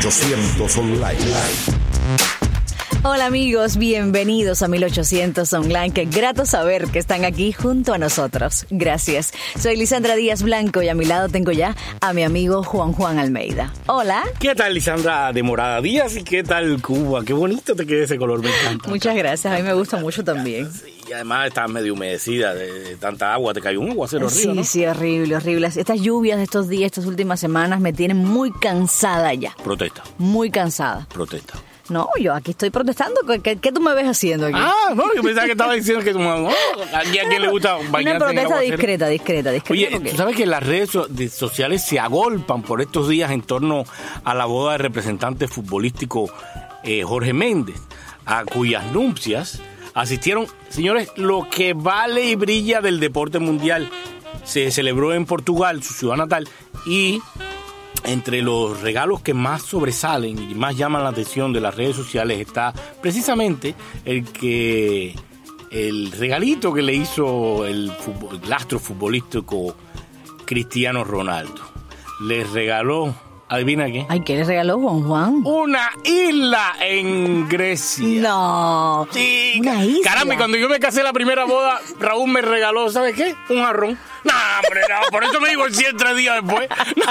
1800 Online. Hola amigos, bienvenidos a 1800 Online. Qué grato saber que están aquí junto a nosotros. Gracias. Soy Lisandra Díaz Blanco y a mi lado tengo ya a mi amigo Juan Almeida. Hola. ¿Qué tal, Lisandra de Morada Díaz? ¿Y qué tal, Cuba? Qué bonito te queda ese color, me encanta. Muchas gracias, a mí me gusta mucho también. Sí, y además está medio humedecida de tanta agua. Te cayó un aguacero horrible, ¿no? Sí, horrible. Estas lluvias de estos días, estas últimas semanas me tienen muy cansada ya. Protesta. Muy cansada. Protesta. No, yo aquí estoy protestando. ¿Qué tú me ves haciendo aquí? Ah, no, yo pensaba que estaba diciendo que a quien le gusta bañarse. Una protesta discreta. Oye, porque... tú sabes que las redes sociales se agolpan por estos días en torno a la boda del representante futbolístico Jorge Méndez, a cuyas nupcias asistieron, señores, lo que vale y brilla del deporte mundial. Se celebró en Portugal, su ciudad natal, y entre los regalos que más sobresalen y más llaman la atención de las redes sociales está precisamente el regalito que le hizo el astro futbolístico Cristiano Ronaldo. Le regaló, ¿adivina qué? Ay, ¿qué le regaló Juan? Una isla en Grecia. No. Sí. Una isla. Caramba, y cuando yo me casé la primera boda, Raúl me regaló, ¿sabes qué? Un jarrón. No, hombre, no, por eso me divorcié 3 días después.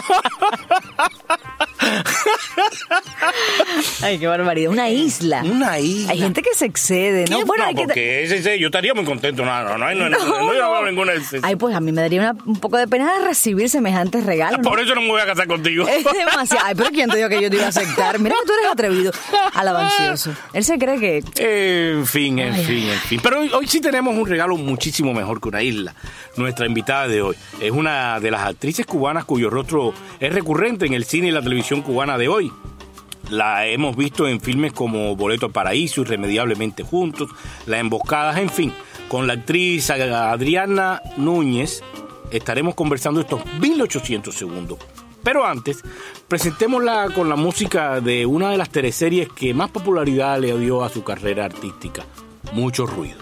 Ay, qué barbaridad. Una isla. Hay gente que se excede, ¿no? Bueno, porque yo estaría muy contento. No iba a ninguna exceso. Ay, pues a mí me daría un poco de pena recibir semejantes regalos. Por eso no me voy a casar contigo. Es demasiado. Ay, pero ¿quién te dijo que yo te iba a aceptar? Mira que tú eres atrevido. Alabancioso. Él se cree que... En fin. Pero hoy sí tenemos un regalo muchísimo mejor que una isla. Nuestra invitada de hoy es una de las actrices cubanas cuyo rostro es recurrente en el cine y la televisión cubana de hoy. La hemos visto en filmes como Boleto al Paraíso, Irremediablemente Juntos, Las Emboscadas, en fin. Con la actriz Adriana Núñez estaremos conversando estos 1800 segundos. Pero antes, presentémosla con la música de una de las teleseries que más popularidad le dio a su carrera artística, Mucho Ruido.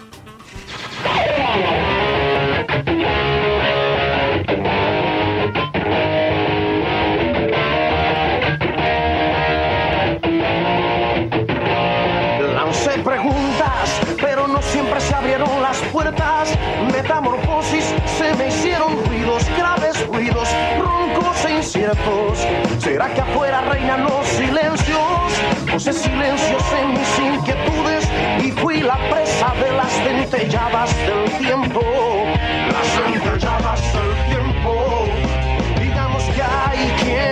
Lancé preguntas, pero no siempre se abrieron las puertas. Metamorfosis, se me hicieron ruidos, graves ruidos, roncos e inciertos. ¿Será que afuera reinan los silencios? Puse silencios en mis inquietudes y fui la presa de las centelladas del tiempo. Las centelladas del tiempo. Digamos que hay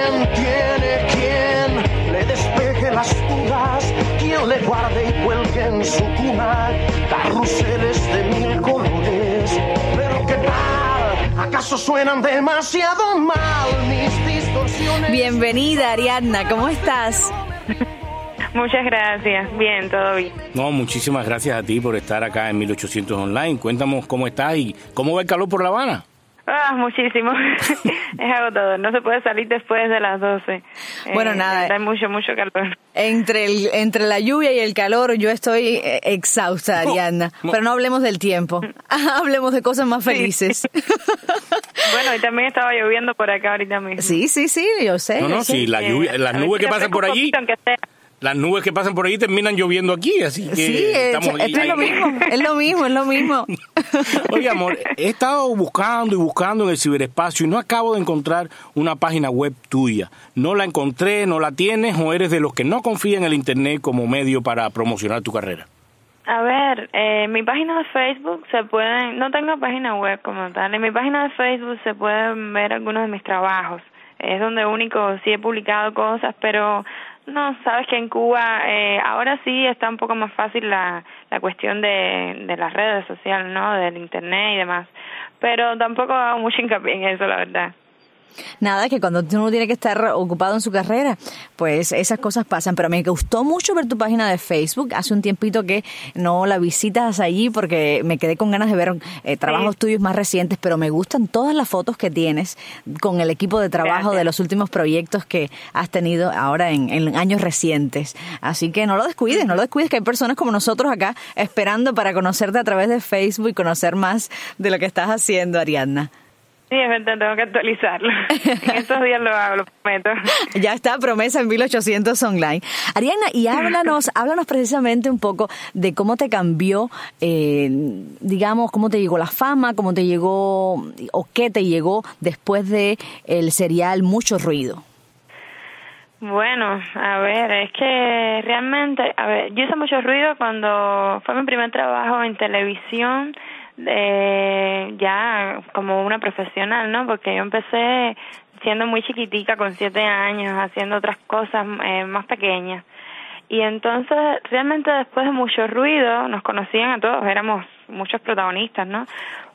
quien le despeje las dudas, quien le guarde y cuelgue en su cuna carruseles de 1000 colores. Pero ¿qué tal? ¿Acaso suenan demasiado mal mis distorsiones? Bienvenida, Ariadna, ¿cómo estás? Muchas gracias, bien, todo bien. No, muchísimas gracias a ti por estar acá en 1800 Online. Cuéntanos cómo estás y cómo va el calor por La Habana. Muchísimo. Es agotador. No se puede salir después de las 12. Bueno, nada. Hay mucho calor. Entre la lluvia y el calor, yo estoy exhausta, Ariadna. Pero no hablemos del tiempo. Hablemos de cosas más felices. Bueno, y también estaba lloviendo por acá ahorita mismo. Sí, yo sé. Sí, la lluvia, las nubes que pasan por allí. Las nubes que pasan por ahí terminan lloviendo aquí, así que sí, estamos es lo mismo. Oye, amor, he estado buscando en el ciberespacio y no acabo de encontrar una página web tuya. No la encontré, no la tienes, o eres de los que no confían en el internet como medio para promocionar tu carrera. A ver, mi página de Facebook no tengo página web como tal. En mi página de Facebook se pueden ver algunos de mis trabajos. Es donde único sí he publicado cosas, pero no, sabes que en Cuba ahora sí está un poco más fácil la cuestión de las redes sociales, ¿no? Del internet y demás. Pero tampoco hago mucho hincapié en eso, la verdad. Nada, que cuando uno tiene que estar ocupado en su carrera, pues esas cosas pasan. Pero me gustó mucho ver tu página de Facebook. Hace un tiempito que no la visitas allí porque me quedé con ganas de ver trabajos tuyos más recientes, pero me gustan todas las fotos que tienes con el equipo de trabajo de los últimos proyectos que has tenido ahora en años recientes. Así que no lo descuides, que hay personas como nosotros acá esperando para conocerte a través de Facebook y conocer más de lo que estás haciendo, Ariadna. Sí, es verdad, tengo que actualizarlo. En estos días lo hago, lo prometo. Ya está, promesa en 1800 online. Ariadna, y háblanos precisamente un poco de cómo te cambió, digamos, cómo te llegó la fama, cómo te llegó, o qué te llegó después de el serial Mucho Ruido. Bueno, a ver, es que realmente, yo hice mucho ruido cuando fue mi primer trabajo en televisión, ya como una profesional, ¿no? Porque yo empecé siendo muy chiquitica, con 7 años, haciendo otras cosas más pequeñas. Y entonces, realmente después de Mucho Ruido, nos conocían a todos, éramos muchos protagonistas, ¿no?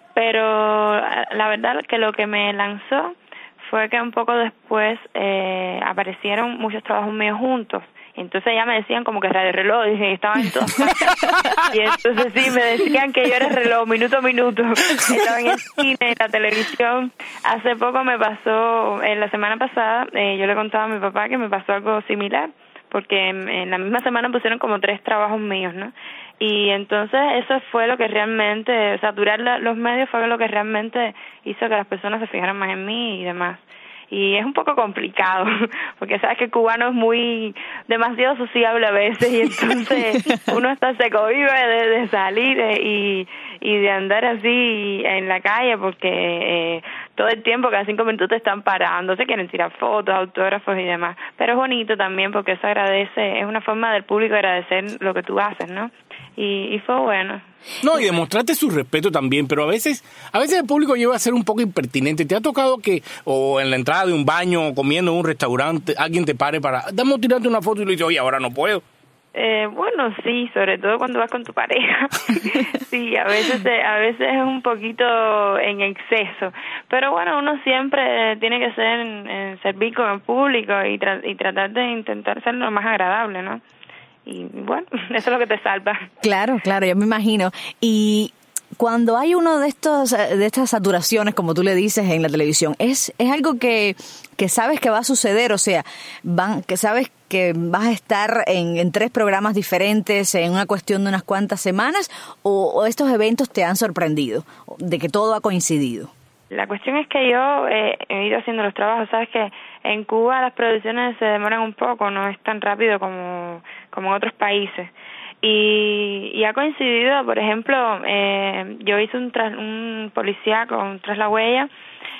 Pero la verdad que lo que me lanzó fue que un poco después aparecieron muchos trabajos míos juntos. Entonces ya me decían como que Radio Reloj, y estaban en todas partes. Y entonces sí, me decían que yo era reloj, minuto a minuto. Estaba en el cine, en la televisión. Hace poco me pasó, la semana pasada, yo le contaba a mi papá que me pasó algo similar, porque en la misma semana pusieron como 3 trabajos míos, ¿no? Y entonces eso fue lo que realmente, saturar los medios fue lo que realmente hizo que las personas se fijaran más en mí y demás. Y es un poco complicado, porque sabes que el cubano es demasiado sociable a veces, y entonces uno hasta se cohíbe de salir y de andar así en la calle, porque todo el tiempo, cada 5 minutos te están parando, se quieren tirar fotos, autógrafos y demás. Pero es bonito también porque eso agradece, es una forma del público agradecer lo que tú haces, ¿no? Y fue bueno. No, y demostrarte su respeto también, pero a veces el público llega a ser un poco impertinente. ¿Te ha tocado que, o en la entrada de un baño, o comiendo en un restaurante, alguien te pare para, dame tirarte una foto y le dice, oye, ahora no puedo? Bueno, sí, sobre todo cuando vas con tu pareja. Sí, a veces es un poquito en exceso. Pero bueno, uno siempre tiene que servir con el público y tratar de intentar ser lo más agradable, ¿no? Y bueno, eso es lo que te salva. Claro, yo me imagino. Y cuando hay uno de estas saturaciones, como tú le dices en la televisión, es algo que sabes que va a suceder, o sea, que sabes que vas a estar en 3 programas diferentes en una cuestión de unas cuantas semanas, o estos eventos te han sorprendido, de que todo ha coincidido. La cuestión es que yo he ido haciendo los trabajos, sabes que en Cuba las producciones se demoran un poco, no es tan rápido como en otros países. Y ha coincidido, por ejemplo, yo hice un policíaco Tras la Huella,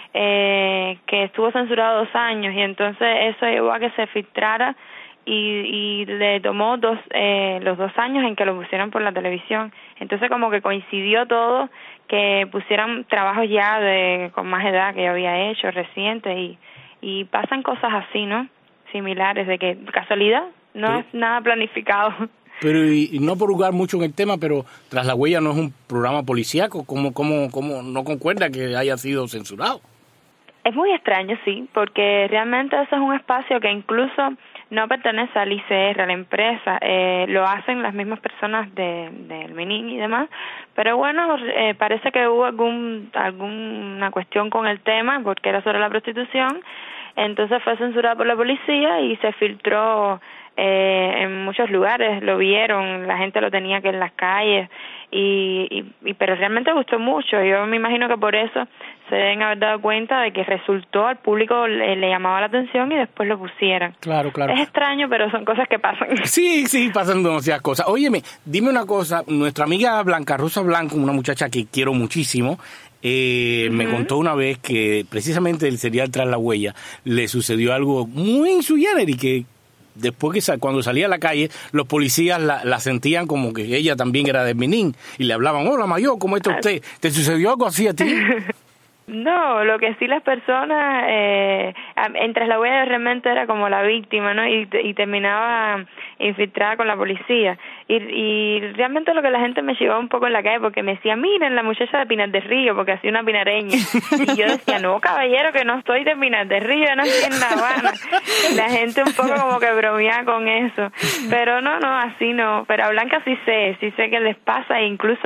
que estuvo censurado 2 años, y entonces eso llevó a que se filtrara y le tomó los 2 años en que lo pusieron por la televisión. Entonces como que coincidió todo, que pusieran trabajos ya con más edad que yo había hecho, recientes, y pasan cosas así, ¿no? Similares, de que casualidad, no es nada planificado. Pero y no por jugar mucho en el tema, pero Tras la Huella no es un programa policíaco, ¿cómo no concuerda que haya sido censurado? Es muy extraño, sí, porque realmente eso es un espacio que incluso no pertenece al ICR, a la empresa, lo hacen las mismas personas del MININ y demás, pero bueno, parece que hubo alguna cuestión con el tema, porque era sobre la prostitución, entonces fue censurado por la policía y se filtró en muchos lugares, lo vieron, la gente lo tenía que en las calles, pero realmente gustó mucho. Yo me imagino que por eso se deben haber dado cuenta de que resultó, al público le llamaba la atención y después lo pusieran. Claro. Es extraño, pero son cosas que pasan. Sí, pasan demasiadas cosas. Óyeme, dime una cosa, nuestra amiga Blanca Rosa Blanco, una muchacha que quiero muchísimo, me contó una vez que precisamente el serial Tras la Huella le sucedió algo muy sui generis, que después que cuando salía a la calle, los policías la sentían como que ella también era de Benín y le hablaban, hola Mayor, ¿cómo está usted? ¿Te sucedió algo así a ti? No, lo que sí las personas, en Tras la Huella realmente era como la víctima, ¿no? Y terminaba infiltrada con la policía. Y realmente lo que la gente me llevaba un poco en la calle, porque me decía, miren, la muchacha de Pinar del Río, porque hacía una pinareña. Y yo decía, no, caballero, que no estoy de Pinar del Río, yo nací en La Habana. La gente un poco como que bromeaba con eso. Pero no, así no. Pero a Blanca sí sé que les pasa, e incluso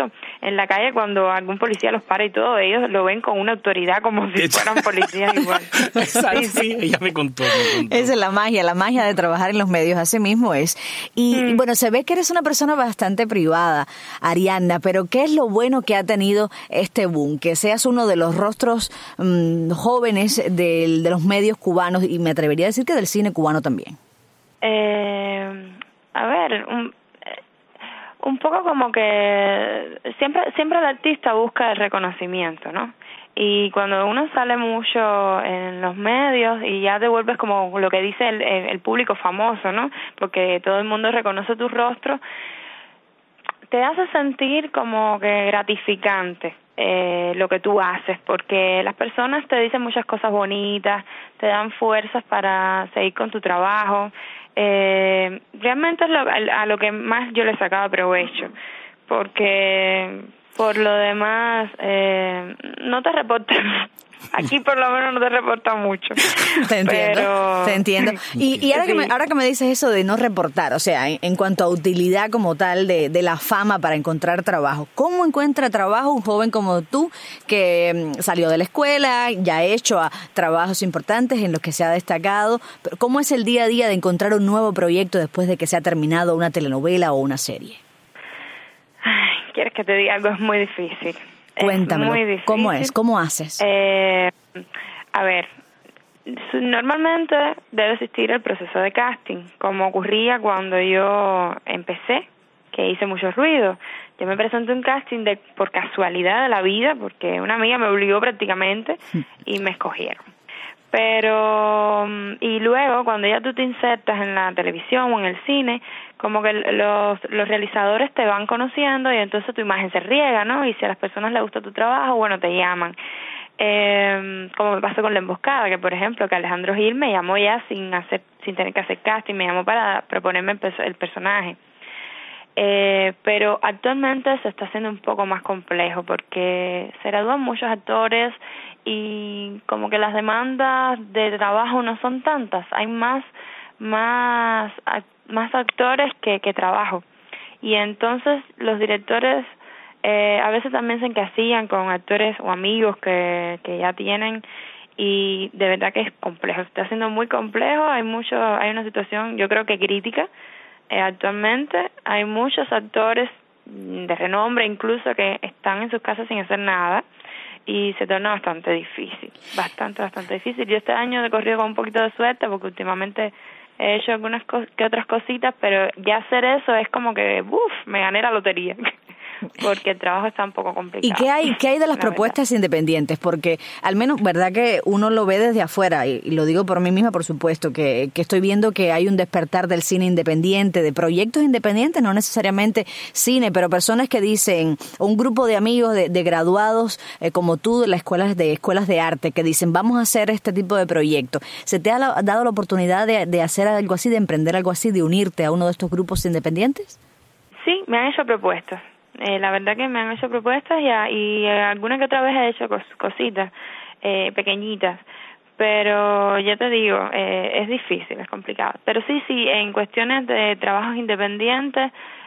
en la calle cuando algún policía los para y todo, ellos lo ven con una autoridad como si fueran policías igual. Exacto, sí, ella me contó. Esa es la magia de trabajar en los medios, así mismo es. Y bueno, se ve que eres una persona bastante privada, Arianna, pero ¿qué es lo bueno que ha tenido este boom? Que seas uno de los rostros jóvenes de los medios cubanos, y me atrevería a decir que del cine cubano también. A ver, un poco como que siempre el artista busca el reconocimiento, ¿no? Y cuando uno sale mucho en los medios y ya te vuelves como lo que dice el público famoso, ¿no? Porque todo el mundo reconoce tu rostro, te hace sentir como que gratificante lo que tú haces, porque las personas te dicen muchas cosas bonitas, te dan fuerzas para seguir con tu trabajo. Realmente es a lo que más yo le sacaba provecho, porque por lo demás no te reportan. Aquí por lo menos no te reportan mucho. Te entiendo. Y ahora que me dices eso de no reportar, o sea, en cuanto a utilidad como tal de la fama para encontrar trabajo, ¿cómo encuentra trabajo un joven como tú que salió de la escuela, ya ha hecho trabajos importantes en los que se ha destacado? Pero ¿cómo es el día a día de encontrar un nuevo proyecto después de que se ha terminado una telenovela o una serie? Ay, ¿quieres que te diga algo? Es muy difícil. Cuéntamelo, ¿cómo es? ¿Cómo haces? A ver, normalmente debe existir el proceso de casting, como ocurría cuando yo empecé, que hice mucho ruido. Yo me presenté un casting por casualidad de la vida, porque una amiga me obligó prácticamente y me escogieron. Pero, y luego cuando ya tú te insertas en la televisión o en el cine, como que los realizadores te van conociendo y entonces tu imagen se riega, ¿no? Y si a las personas les gusta tu trabajo, bueno, te llaman. Como me pasó con La Emboscada, que por ejemplo, que Alejandro Gil me llamó ya sin tener que hacer casting, me llamó para proponerme el personaje. Pero actualmente se está haciendo un poco más complejo porque se gradúan muchos actores y como que las demandas de trabajo no son tantas, hay más actores que trabajo, y entonces los directores a veces también se encasillan con actores o amigos que ya tienen, y de verdad que es complejo, se está haciendo muy complejo. Hay una situación yo creo que crítica. Actualmente hay muchos actores de renombre incluso que están en sus casas sin hacer nada y se torna bastante difícil, bastante difícil. Yo este año he corrido con un poquito de suerte porque últimamente he hecho algunas que otras cositas, pero ya hacer eso es como que me gané la lotería. Porque el trabajo está un poco complicado. ¿Y qué hay de las propuestas independientes? Porque al menos, verdad que uno lo ve desde afuera, y lo digo por mí misma, por supuesto, que estoy viendo que hay un despertar del cine independiente, de proyectos independientes, no necesariamente cine, pero personas que dicen, un grupo de amigos de graduados como tú de las escuelas de arte, que dicen, vamos a hacer este tipo de proyectos. ¿Se te ha dado la oportunidad de hacer algo así, de emprender algo así, de unirte a uno de estos grupos independientes? Sí, me han hecho propuestas. La verdad que me han hecho propuestas y alguna que otra vez he hecho cositas pequeñitas, pero ya te digo, es difícil, es complicado. Pero sí, en cuestiones de trabajos independientes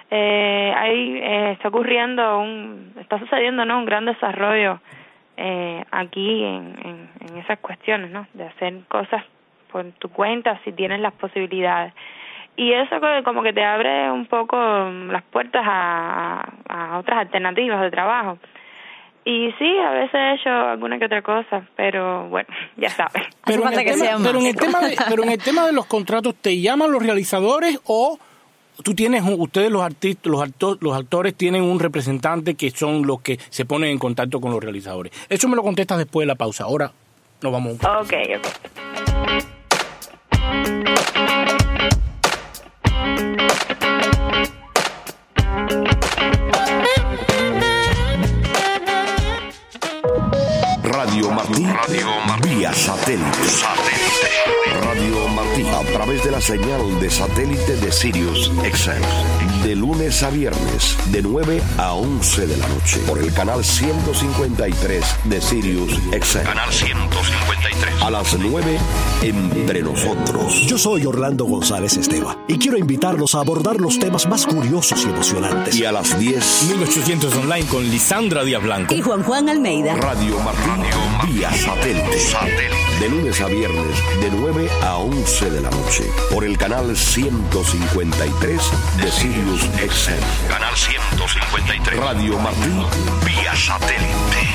está sucediendo, ¿no?, un gran desarrollo aquí en esas cuestiones, ¿no?, de hacer cosas por tu cuenta si tienes las posibilidades. Y eso como que te abre un poco las puertas a otras alternativas de trabajo. Y sí, a veces he hecho alguna que otra cosa, pero bueno, ya sabes. Pero en el tema de los contratos, ¿te llaman los realizadores o ustedes los actores tienen un representante que son los que se ponen en contacto con los realizadores? Eso me lo contestas después de la pausa. Ahora nos vamos. Okay. Radio Martí vía satélite. Radio Martí a través de la señal de satélite de Sirius XM. De lunes a viernes, de 9 a 11 de la noche. Por el canal 153 de Sirius XM. Canal 153. A las 9, Entre Nosotros. Yo soy Orlando González Esteva y quiero invitarlos a abordar los temas más curiosos y emocionantes. Y a las 10, 1800 Online con Lisandra Díaz Blanco y Juan Almeida. Radio Martí, vía satélite. De lunes a viernes, de 9 a 11 de la noche. Por el canal 153 de Sirius XM. Canal 153. Radio Martí, vía satélite.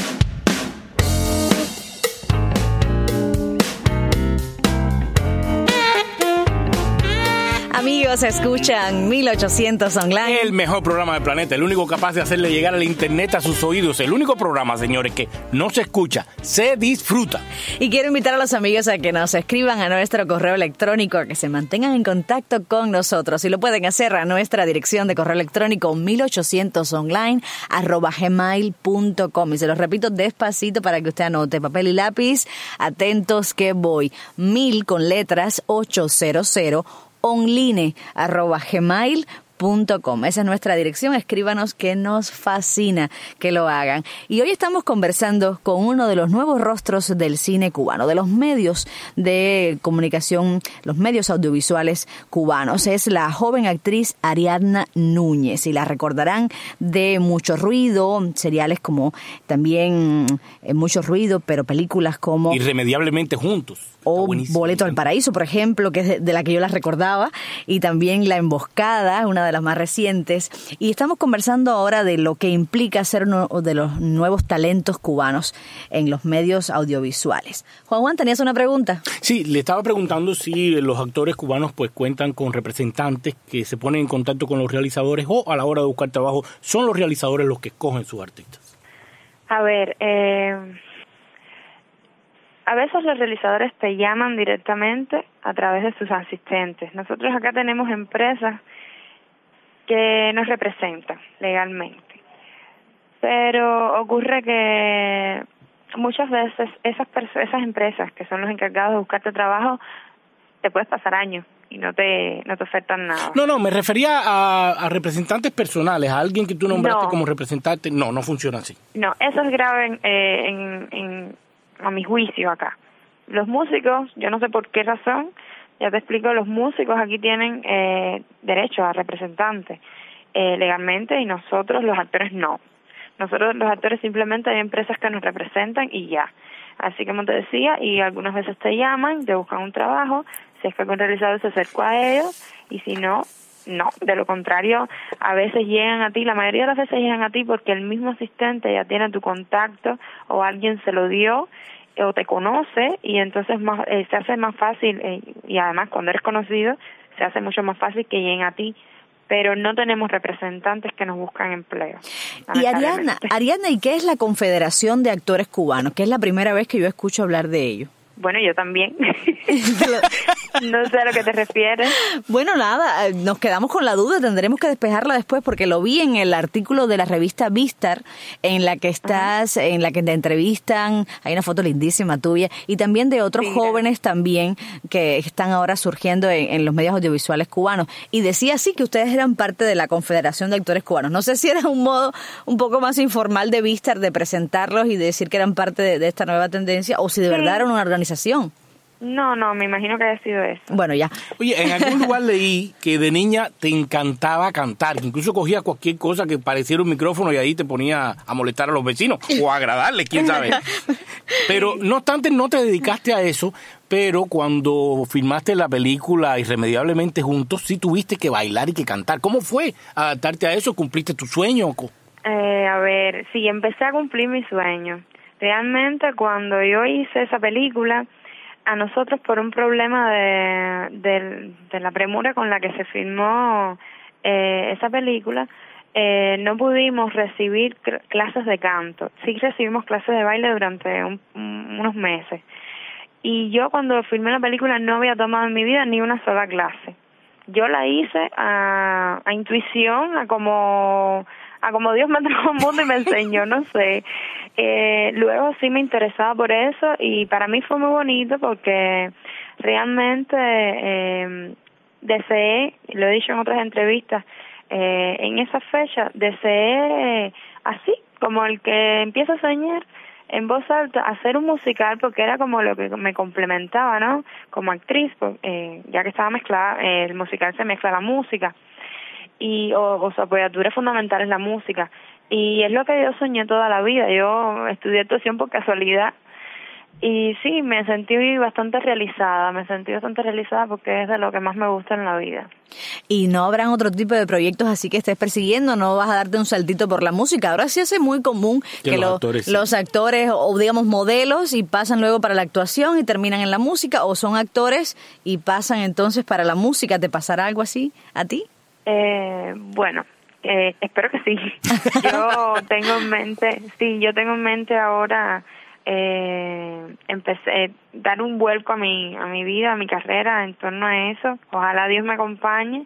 Amigos, escuchan 1800 Online. El mejor programa del planeta, el único capaz de hacerle llegar el internet a sus oídos, el único programa, señores, que no se escucha, se disfruta. Y quiero invitar a los amigos a que nos escriban a nuestro correo electrónico, a que se mantengan en contacto con nosotros. Y lo pueden hacer a nuestra dirección de correo electrónico 1800online@gmail.com. Y se los repito despacito para que usted anote papel y lápiz. Atentos que voy. 1000 con letras 800 online@gmail.com. Esa es nuestra dirección. Escríbanos, que nos fascina que lo hagan. Y hoy estamos conversando con uno de los nuevos rostros del cine cubano, de los medios de comunicación, los medios audiovisuales cubanos. Es la joven actriz Ariadna Núñez, y la recordarán de Mucho Ruido, seriales como también Mucho Ruido, pero películas como Irremediablemente Juntos. o Boleto al Paraíso, por ejemplo, que es de la que yo las recordaba, y también La Emboscada, una de las más recientes. Y estamos conversando ahora de lo que implica ser uno de los nuevos talentos cubanos en los medios audiovisuales. Juan, ¿tenías una pregunta? Sí, le estaba preguntando si los actores cubanos pues cuentan con representantes que se ponen en contacto con los realizadores, o a la hora de buscar trabajo son los realizadores los que escogen sus artistas. A ver, a veces los realizadores te llaman directamente a través de sus asistentes. Nosotros acá tenemos empresas que nos representan legalmente, pero ocurre que muchas veces esas empresas que son los encargados de buscarte trabajo, te puedes pasar años y no te ofertan nada. No, me refería a representantes personales, a alguien que tú nombraste como representante. No funciona así. No, eso es grave a mi juicio acá. Los músicos, yo no sé por qué razón, ya te explico, los músicos aquí tienen derecho a representantes legalmente, y nosotros los actores no. Nosotros los actores simplemente hay empresas que nos representan y ya. Así como te decía, y algunas veces te llaman, te buscan un trabajo, si es que algún realizador se acercó a ellos, y si no, no. De lo contrario, a veces llegan a ti, la mayoría de las veces llegan a ti porque el mismo asistente ya tiene tu contacto, o alguien se lo dio, o te conoce, y entonces se hace más fácil, y además cuando eres conocido, se hace mucho más fácil que lleguen a ti. Pero no tenemos representantes que nos buscan empleo. Y Ariadna, ¿y qué es la Confederación de Actores Cubanos? Que es la primera vez que yo escucho hablar de ello. Bueno, yo también. No sé a lo que te refieres. Bueno, nada, nos quedamos con la duda, tendremos que despejarla después, porque lo vi en el artículo de la revista Vistar, en la que estás, en la que te entrevistan, hay una foto lindísima tuya, y también de otros jóvenes también que están ahora surgiendo en los medios audiovisuales cubanos. Y decía así que ustedes eran parte de la Confederación de Actores Cubanos. No sé si era un modo un poco más informal de Vistar de presentarlos y de decir que eran parte de esta nueva tendencia, o si de verdad eran una organización. No, me imagino que haya sido eso. Bueno, ya. Oye, en algún lugar leí que de niña te encantaba cantar, que incluso cogías cualquier cosa que pareciera un micrófono y ahí te ponía a molestar a los vecinos, o a agradarles, quién sabe. Pero no obstante, no te dedicaste a eso, pero cuando filmaste la película Irremediablemente Juntos, sí tuviste que bailar y que cantar. ¿Cómo fue adaptarte a eso? ¿Cumpliste tu sueño? A ver, sí, empecé a cumplir mi sueño. Realmente, cuando yo hice esa película, a nosotros, por un problema de la premura con la que se filmó esa película, no pudimos recibir clases de canto. Sí recibimos clases de baile durante unos meses. Y yo, cuando filmé la película, no había tomado en mi vida ni una sola clase. Yo la hice a intuición, a como Dios me trajo al mundo y me enseñó, no sé. Luego sí me interesaba por eso, y para mí fue muy bonito porque realmente deseé, lo he dicho en otras entrevistas, en esa fecha deseé, así como el que empieza a soñar, en voz alta, hacer un musical, porque era como lo que me complementaba, ¿no? Como actriz, ya que estaba mezclada, el musical se mezcla la música, y o su apoyatura fundamental es la música, y es lo que yo soñé toda la vida. Yo estudié actuación por casualidad, y sí, me sentí bastante realizada porque es de lo que más me gusta en la vida. ¿Y no habrán otro tipo de proyectos así que estés persiguiendo? ¿No vas a darte un saltito por la música? Ahora sí hace muy común que los actores o digamos modelos y pasan luego para la actuación y terminan en la música, o son actores y pasan entonces para la música. ¿Te pasará algo así a ti? Bueno, espero que sí. Yo tengo en mente ahora empecé dar un vuelco a mi vida, a mi carrera en torno a eso. Ojalá Dios me acompañe.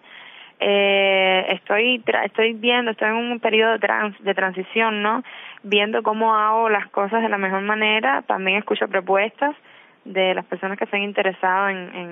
Estoy en un periodo de transición, ¿no? Viendo cómo hago las cosas de la mejor manera. También escucho propuestas de las personas que estén interesadas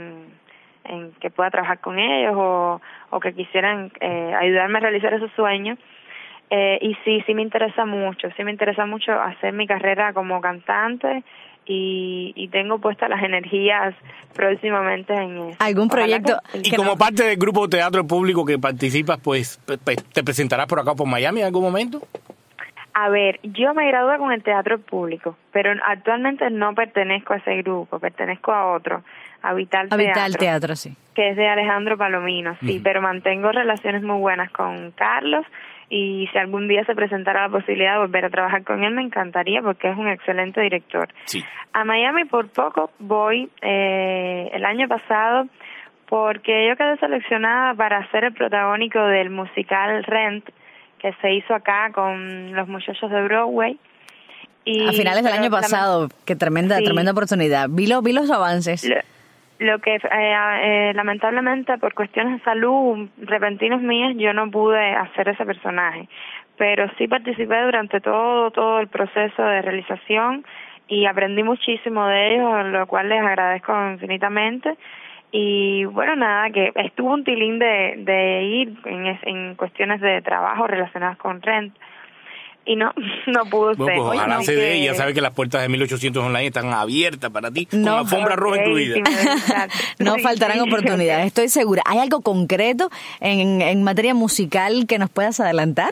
en que pueda trabajar con ellos o que quisieran ayudarme a realizar esos sueños. Y sí me interesa mucho hacer mi carrera como cantante y tengo puestas las energías próximamente en eso. ¿Algún proyecto? Y como parte del grupo de teatro público que participas, pues ¿te presentarás por acá por Miami en algún momento? A ver, yo me gradué con el teatro público, pero actualmente no pertenezco a ese grupo, pertenezco a otro, a Vital Teatro, sí. Que es de Alejandro Palomino, sí, pero mantengo relaciones muy buenas con Carlos. Y si algún día se presentara la posibilidad de volver a trabajar con él, me encantaría porque es un excelente director. Sí. A Miami por poco voy el año pasado porque yo quedé seleccionada para ser el protagónico del musical Rent, que se hizo acá con los muchachos de Broadway. Y, a finales del año pasado, qué tremenda oportunidad. Vi los avances. Lo que lamentablemente por cuestiones de salud repentinas mías yo no pude hacer ese personaje, pero sí participé durante todo el proceso de realización y aprendí muchísimo de ellos, lo cual les agradezco infinitamente. Y bueno, nada, que estuvo un tilín de ir en cuestiones de trabajo relacionadas con Rent. Y no pudo ser. Pues ojalá se dé, ya sabes que las puertas de 1800 Online están abiertas para ti, con alfombra roja incluida. No faltarán oportunidades, estoy segura. ¿Hay algo concreto en materia musical que nos puedas adelantar?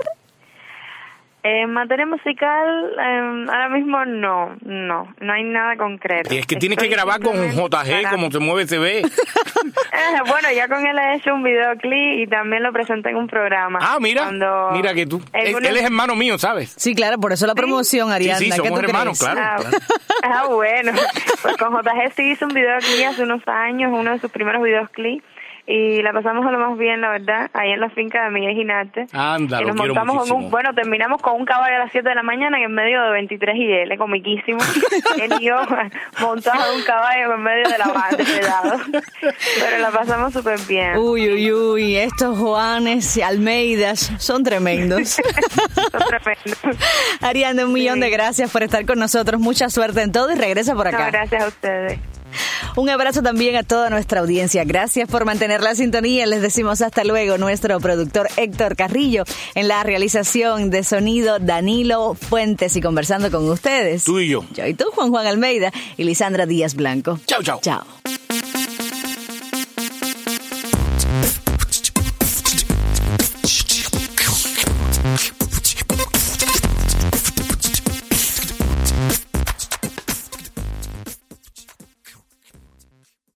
En materia musical, ahora mismo no hay nada concreto. Y es que tienes que grabar con JG, como se mueve se ve. Bueno, ya con él he hecho un videoclip y también lo presenté en un programa. Ah, mira que tú. Él es hermano mío, ¿sabes? Sí, claro, por eso la promoción, Ariadna. Sí, somos hermanos, claro. Bueno, pues con JG sí hizo un videoclip hace unos años, uno de sus primeros videoclips. Y la pasamos a lo más bien, la verdad, ahí en la finca de Miguel Ginarte. Anda, y nos montamos terminamos con un caballo a las 7 de la mañana en medio de 23 y comiquísimo. Él y yo montados en un caballo en medio de la banda, pero la pasamos súper bien. Uy, estos Juanes y Almeidas son tremendos. Son tremendos. Ariadna, un millón de gracias por estar con nosotros, mucha suerte en todo y regresa por acá. No, gracias a ustedes. Un abrazo también a toda nuestra audiencia. Gracias por mantener la sintonía. Les decimos hasta luego. Nuestro productor Héctor Carrillo, en la realización de sonido Danilo Fuentes, y conversando con ustedes. Tú y yo. Yo y tú, Juan Almeida y Lisandra Díaz Blanco. Chao. Chao.